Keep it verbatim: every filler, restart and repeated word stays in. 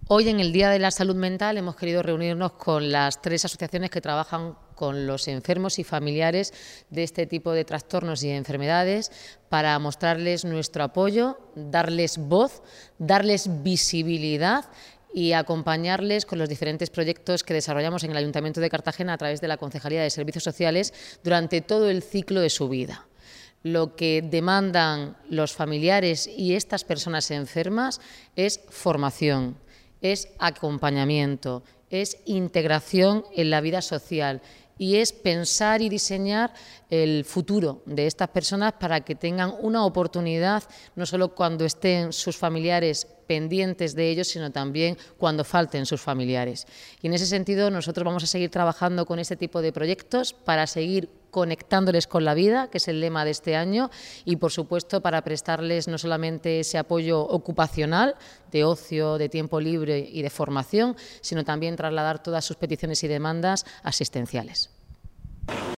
Hoy, en el Día de la Salud Mental, hemos querido reunirnos con las tres asociaciones que trabajan con los enfermos y familiares de este tipo de trastornos y enfermedades para mostrarles nuestro apoyo, darles voz, darles visibilidad y acompañarles con los diferentes proyectos que desarrollamos en el Ayuntamiento de Cartagena a través de la Concejalía de Servicios Sociales durante todo el ciclo de su vida. Lo que demandan los familiares y estas personas enfermas es formación, es acompañamiento, es integración en la vida social y es pensar y diseñar el futuro de estas personas para que tengan una oportunidad, no solo cuando estén sus familiares pendientes de ellos, sino también cuando falten sus familiares. Y en ese sentido nosotros vamos a seguir trabajando con este tipo de proyectos para seguir conectándoles con la vida, que es el lema de este año, y por supuesto para prestarles no solamente ese apoyo ocupacional, de ocio, de tiempo libre y de formación, sino también trasladar todas sus peticiones y demandas asistenciales.